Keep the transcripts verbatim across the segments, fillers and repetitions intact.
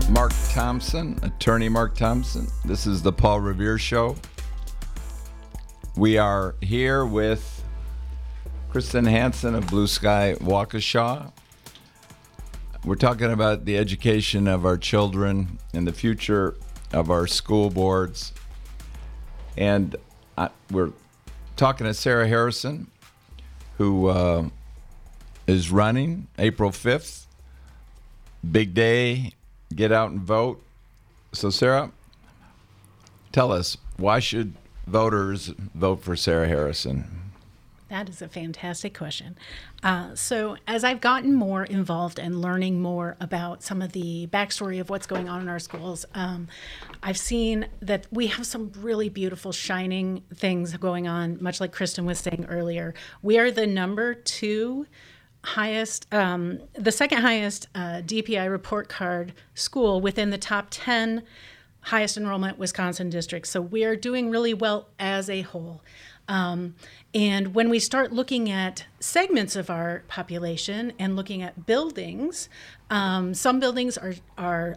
Mark Thompson, attorney Mark Thompson. This is the Paul Revere Show. We are here with Kristen Hansen of Blue Sky Waukesha. We're talking about the education of our children and the future of our school boards. And I, we're talking to Sarah Harrison, who uh, is running April fifth. Big day, get out and vote. So Sarah, tell us, why should voters vote for Sarah Harrison? That is a fantastic question. Uh, so as I've gotten more involved and learning more about some of the backstory of what's going on in our schools, um, I've seen that we have some really beautiful, shining things going on, much like Kristen was saying earlier. We are the number two highest, um, the second highest uh, D P I report card school within the top ten highest enrollment Wisconsin districts. So we are doing really well as a whole. Um, and when we start looking at segments of our population and looking at buildings, um, some buildings are, are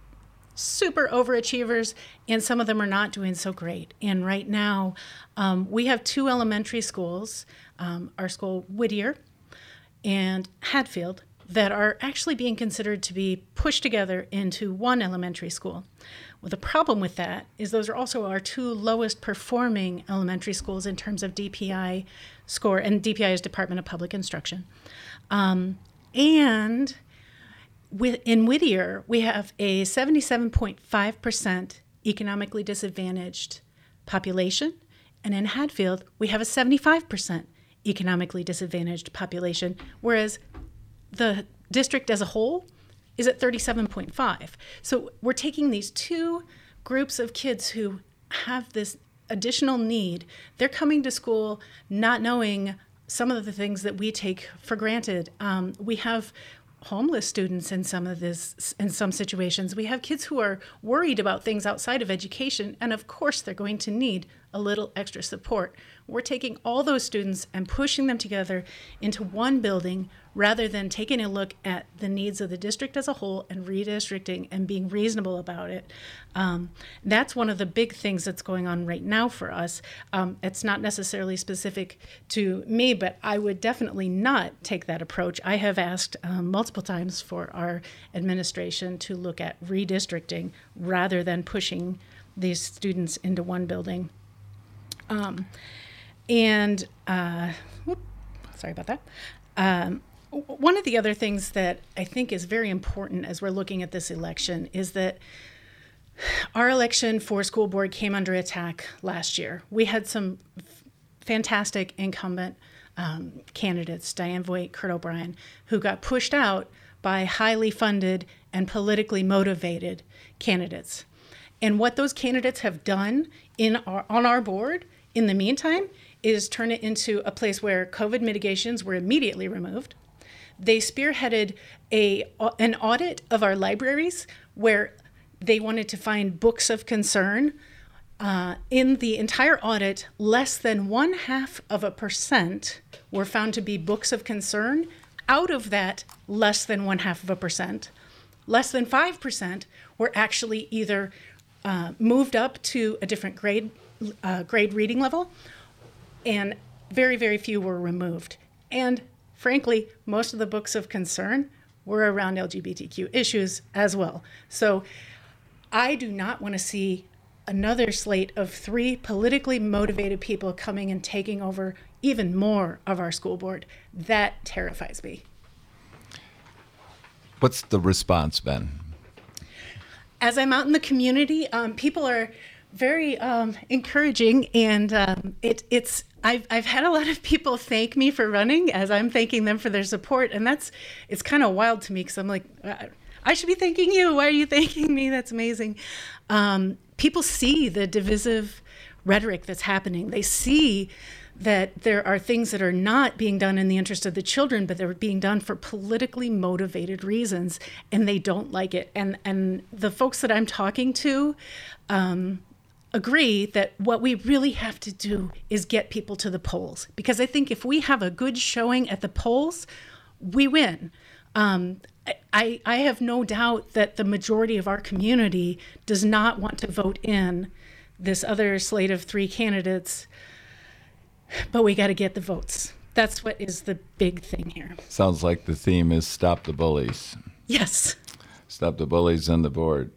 super overachievers and some of them are not doing so great. And right now, um, we have two elementary schools, um, our school Whittier and Hatfield, that are actually being considered to be pushed together into one elementary school. Well, the problem with that is those are also our two lowest performing elementary schools in terms of D P I score, and D P I is Department of Public Instruction. Um, and with, in Whittier, we have a seventy-seven point five percent economically disadvantaged population, and in Hatfield, we have a seventy-five percent economically disadvantaged population, whereas the district as a whole is at thirty-seven point five. So we're taking these two groups of kids who have this additional need. They're coming to school not knowing some of the things that we take for granted. Um, we have homeless students in some of this, in some situations. We have kids who are worried about things outside of education, and of course they're going to need a little extra support. We're taking all those students and pushing them together into one building rather than taking a look at the needs of the district as a whole and redistricting and being reasonable about it. Um, that's one of the big things that's going on right now for us. Um, it's not necessarily specific to me, but I would definitely not take that approach. I have asked um, multiple times for our administration to look at redistricting rather than pushing these students into one building. Um, and, uh, whoop, sorry about that. Um, one of the other things that I think is very important as we're looking at this election is that our election for school board came under attack last year. We had some f- fantastic incumbent um, candidates, Diane Voigt, Kurt O'Brien, who got pushed out by highly funded and politically motivated candidates. And what those candidates have done in our, on our board in the meantime is turn it into a place where COVID mitigations were immediately removed. They spearheaded a, an audit of our libraries where they wanted to find books of concern. Uh, in the entire audit, less than one half of a percent were found to be books of concern. Out of that, less than one half of a percent, less than five percent were actually either uh, moved up to a different grade uh, grade reading level, and very, very few were removed. And frankly, most of the books of concern were around L G B T Q issues as well. So I do not want to see another slate of three politically motivated people coming and taking over even more of our school board. That terrifies me. What's the response been? As I'm out in the community, um, people are very um, encouraging, and um, it, it's I've I've had a lot of people thank me for running as I'm thanking them for their support, and that's it's kind of wild to me because I'm like, I should be thanking you. Why are you thanking me? That's amazing. Um, people see the divisive rhetoric that's happening. They see that there are things that are not being done in the interest of the children, but they're being done for politically motivated reasons, and they don't like it. And and the folks that I'm talking to um, agree that what we really have to do is get people to the polls, because I think if we have a good showing at the polls, we win. Um, I, I, I have no doubt that the majority of our community does not want to vote in this other slate of three candidates, but we got to get the votes. That's what is the big thing here. Sounds like the theme is stop the bullies. Yes. Stop the bullies on the board.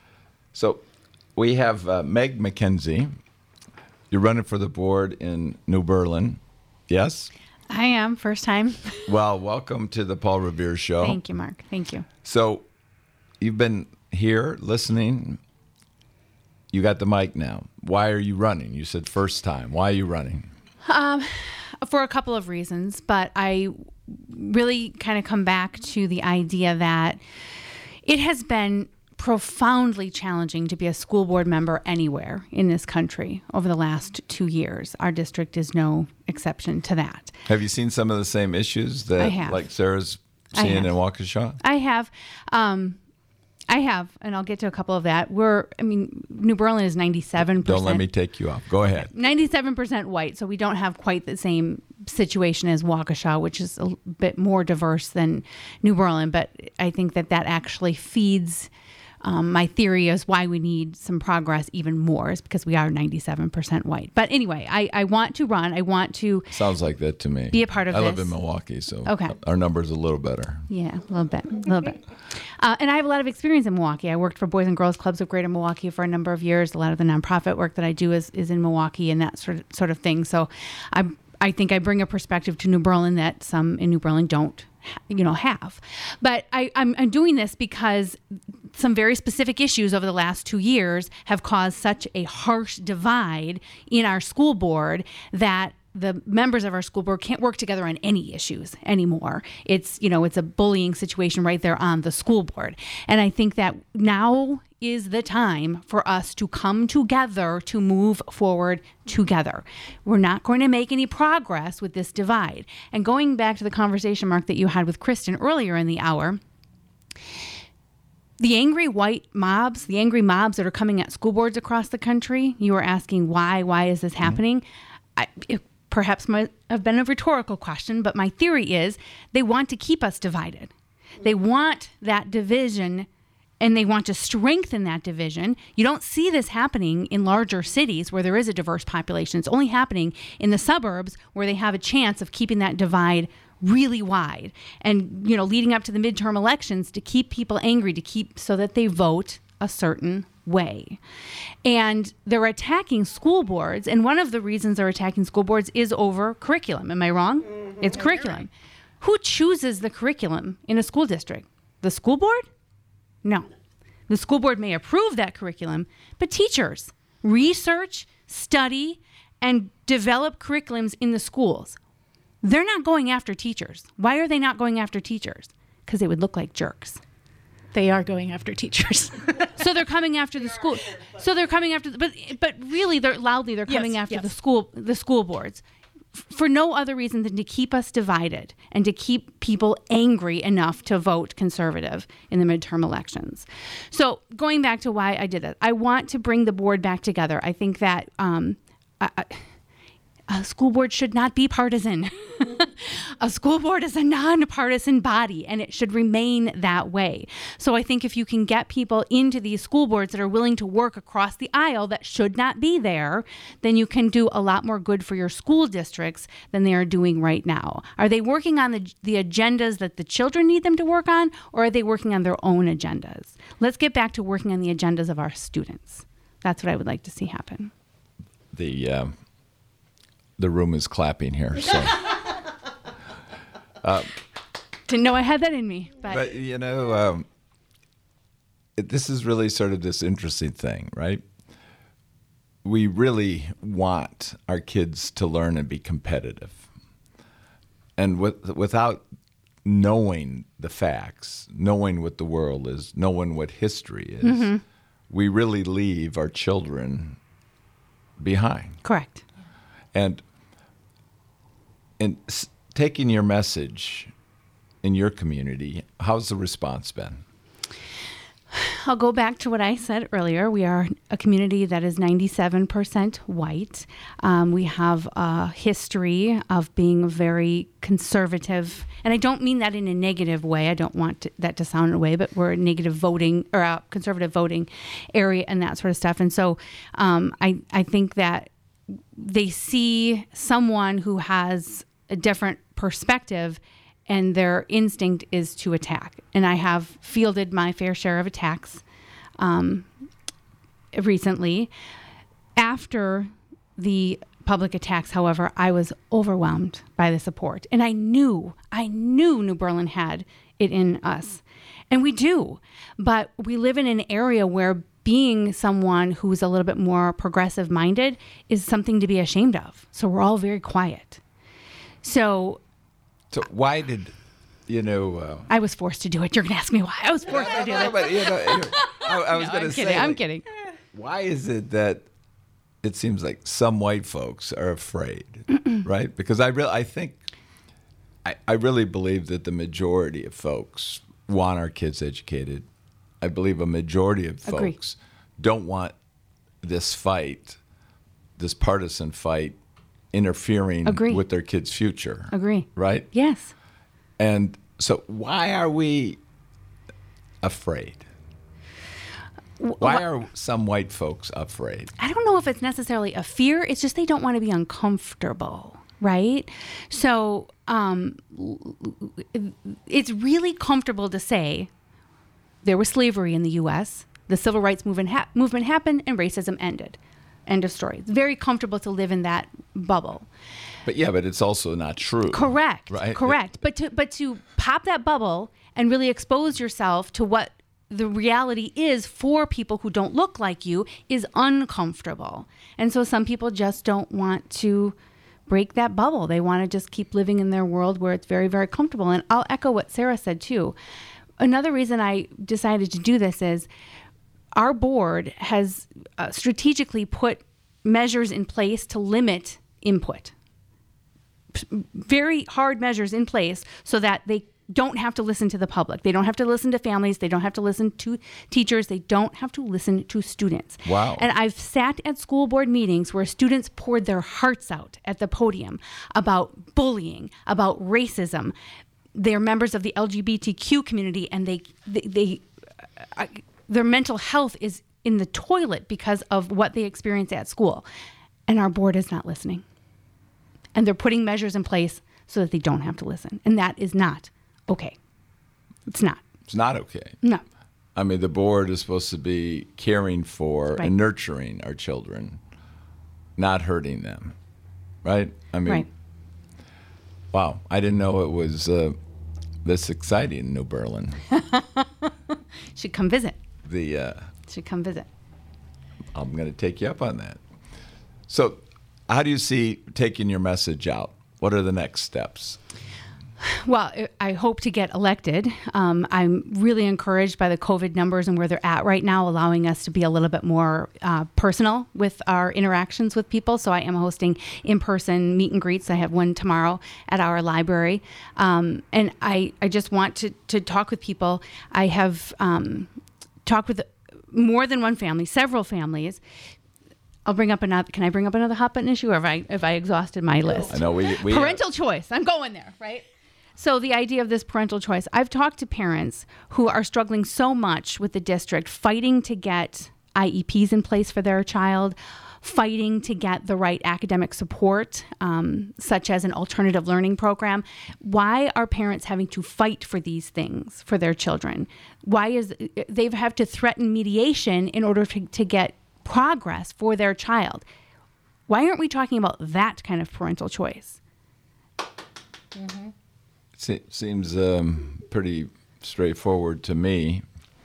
So we have uh, Meg McKenzie. You're running for the board in New Berlin. Yes? I am. First time. Well, welcome to the Paul Revere Show. Thank you, Mark. Thank you. So you've been here listening. You got the mic now. Why are you running? You said first time. Why are you running? Um, for a couple of reasons, but I really kind of come back to the idea that it has been profoundly challenging to be a school board member anywhere in this country over the last two years. Our district is no exception to that. Have you seen some of the same issues that I have. like Sarah's seeing in Waukesha? I have. Um, I have, and I'll get to a couple of that. We're, I mean, New Berlin is ninety-seven percent. Don't let me take you off. Go ahead. ninety-seven percent white, so we don't have quite the same situation as Waukesha, which is a bit more diverse than New Berlin. But I think that that actually feeds um, my theory is why we need some progress even more, is because we are ninety-seven percent white. But anyway, I, I want to run. I want to Sounds like that to me. be a part of I this. live in Milwaukee, so Okay. our number's a little better. Yeah, a little bit, a little bit. Uh, and I have a lot of experience in Milwaukee. I worked for Boys and Girls Clubs of Greater Milwaukee for a number of years. A lot of the nonprofit work that I do is, is in Milwaukee and that sort of, sort of thing. So I I think I bring a perspective to New Berlin that some in New Berlin don't, you know, have. But I, I'm, I'm doing this because some very specific issues over the last two years have caused such a harsh divide in our school board that the members of our school board can't work together on any issues anymore. It's, you know, it's a bullying situation right there on the school board. And I think that now is the time for us to come together to move forward together. We're not going to make any progress with this divide. And going back to the conversation, Mark, that you had with Kristen earlier in the hour, the angry white mobs, the angry mobs that are coming at school boards across the country, you were asking why, why is this happening? Mm-hmm. I, it, Perhaps might have been a rhetorical question, but my theory is they want to keep us divided. They want that division, and they want to strengthen that division. You don't see this happening in larger cities where there is a diverse population. It's only happening in the suburbs where they have a chance of keeping that divide really wide. And, you know, leading up to the midterm elections to keep people angry, to keep so that they vote a certain way. And they're attacking school boards. And one of the reasons they're attacking school boards is over curriculum. Am I wrong? Mm-hmm. It's curriculum. Right. Who chooses the curriculum in a school district? The school board? No. The school board may approve that curriculum, but teachers research, study, and develop curriculums in the schools. They're not going after teachers. Why are they not going after teachers? Because they would look like jerks. They are going after teachers. So they're coming after the school. So they're coming after, the, but but really, they're loudly they're coming yes, after yes. the school the school boards, f- for no other reason than to keep us divided and to keep people angry enough to vote conservative in the midterm elections. So going back to why I did that, I want to bring the board back together. I think that um, I, I, a school board should not be partisan. A school board is a nonpartisan body, and it should remain that way. So I think if you can get people into these school boards that are willing to work across the aisle that should not be there, then you can do a lot more good for your school districts than they are doing right now. Are they working on the, the agendas that the children need them to work on, or are they working on their own agendas? Let's get back to working on the agendas of our students. That's what I would like to see happen. The uh, the room is clapping here, so. Uh, Didn't know I had that in me. But, but you know, um, it, this is really sort of this interesting thing, right? We really want our kids to learn and be competitive. And with, without knowing the facts, knowing what the world is, knowing what history is, mm-hmm. we really leave our children behind. Correct. And and taking your message in your community, how's the response been? I'll go back to what I said earlier. We are a community that is ninety-seven percent white. Um, we have a history of being very conservative. And I don't mean that in a negative way. I don't want to, that to sound a way, but we're a negative voting or a conservative voting area and that sort of stuff. And so um, I, I think that they see someone who has a different perspective and their instinct is to attack. And I have fielded my fair share of attacks um, recently. After the public attacks, however, I was overwhelmed by the support. And I knew, I knew New Berlin had it in us. And we do. But we live in an area where being someone who's a little bit more progressive minded is something to be ashamed of. So we're all very quiet. So So why did, you know... Uh, I was forced to do it. You're going to ask me why I was forced to do it. But, you know, I, I was No, going I'm to say... kidding. I'm like, kidding. Why is it that it seems like some white folks are afraid, right? Because I really, I think, I, I really believe that the majority of folks want our kids educated. I believe a majority of Agree. folks don't want this fight, this partisan fight, interfering Agree. with their kids' future. Agree. Right? Yes. And so why are we afraid? Why are some white folks afraid? I don't know if it's necessarily a fear. It's just they don't want to be uncomfortable, right? So um, it's really comfortable to say there was slavery in the U S, the civil rights movement, ha- movement happened, and racism ended. End of story. It's very comfortable to live in that bubble. But yeah, but it's also not true. Correct. Right? Correct. But to but to pop that bubble and really expose yourself to what the reality is for people who don't look like you is uncomfortable. And so some people just don't want to break that bubble. They want to just keep living in their world where it's very, very comfortable. And I'll echo what Sarah said too. Another reason I decided to do this is our board has uh, strategically put measures in place to limit input. P- very hard measures in place so that they don't have to listen to the public. They don't have to listen to families. They don't have to listen to teachers. They don't have to listen to students. Wow. And I've sat at school board meetings where students poured their hearts out at the podium about bullying, about racism. They're members of the L G B T Q community, and they, they, they uh, their mental health is in the toilet because of what they experience at school. And our board is not listening. And they're putting measures in place so that they don't have to listen. And that is not okay. It's not. It's not okay. No. I mean, the board is supposed to be caring for Right. and nurturing our children, not hurting them, right? I mean, Right. wow, I didn't know it was uh, this exciting in New Berlin. Should come visit. The uh, Should come visit. I'm going to take you up on that. So, how do you see taking your message out? What are the next steps? Well, I hope to get elected. Um, I'm really encouraged by the COVID numbers and where they're at right now, allowing us to be a little bit more uh, personal with our interactions with people. So I am hosting in-person meet and greets. I have one tomorrow at our library. Um, and I, I just want to, to talk with people. I have um, talked with more than one family, several families. I'll bring up another. Can I bring up another hot button issue, or have I, have I exhausted my list? I know we, we Parental choice. I'm going there, right? So the idea of this parental choice, I've talked to parents who are struggling so much with the district, fighting to get I E Ps in place for their child, fighting to get the right academic support, um, such as an alternative learning program. Why are parents having to fight for these things for their children? Why is they have to threaten mediation in order to, to get progress for their child? Why aren't we talking about that kind of parental choice? Mm-hmm. Se- seems um, pretty straightforward to me.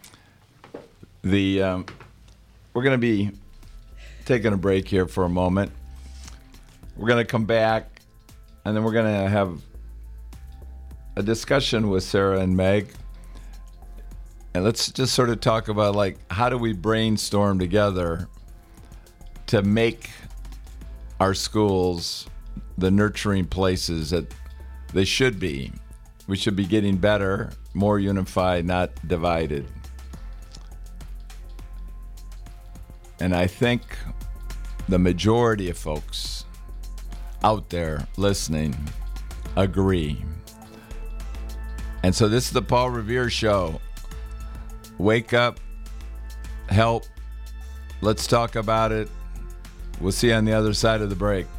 The um, we're going to be taking a break here for a moment. We're going to come back, and then we're going to have a discussion with Sarah and Meg. And let's just sort of talk about, like, how do we brainstorm together to make our schools the nurturing places that they should be. We should be getting better, more unified, not divided. And I think the majority of folks out there listening agree. And so this is the Paul Revere Show. Wake up, help, let's talk about it. We'll see you on the other side of the break.